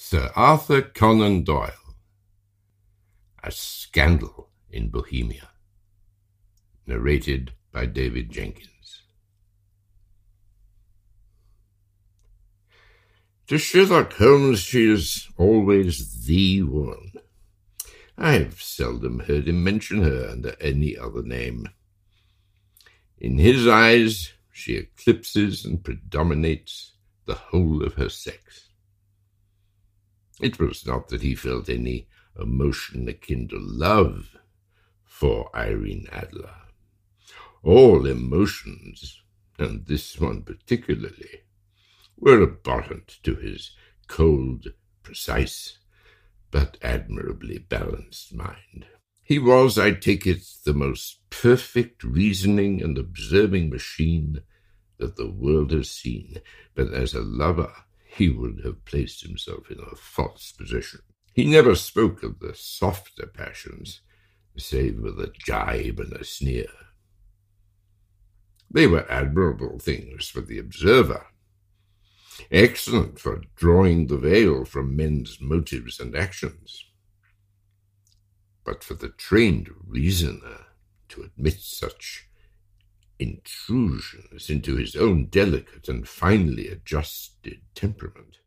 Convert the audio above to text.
Sir Arthur Conan Doyle, A Scandal in Bohemia. Narrated by David Jenkins. To Sherlock Holmes she is always the woman. I have seldom heard him mention her under any other name. In his eyes she eclipses and predominates the whole of her sex. It was not that he felt any emotion akin to love for Irene Adler. All emotions, and this one particularly, were abhorrent to his cold, precise, but admirably balanced mind. He was, I take it, the most perfect reasoning and observing machine that the world has seen, but as a lover he would have placed himself in a false position. He never spoke of the softer passions, save with a gibe and a sneer. They were admirable things for the observer, excellent for drawing the veil from men's motives and actions. But for the trained reasoner to admit such intrusions into his own delicate and finely adjusted temperament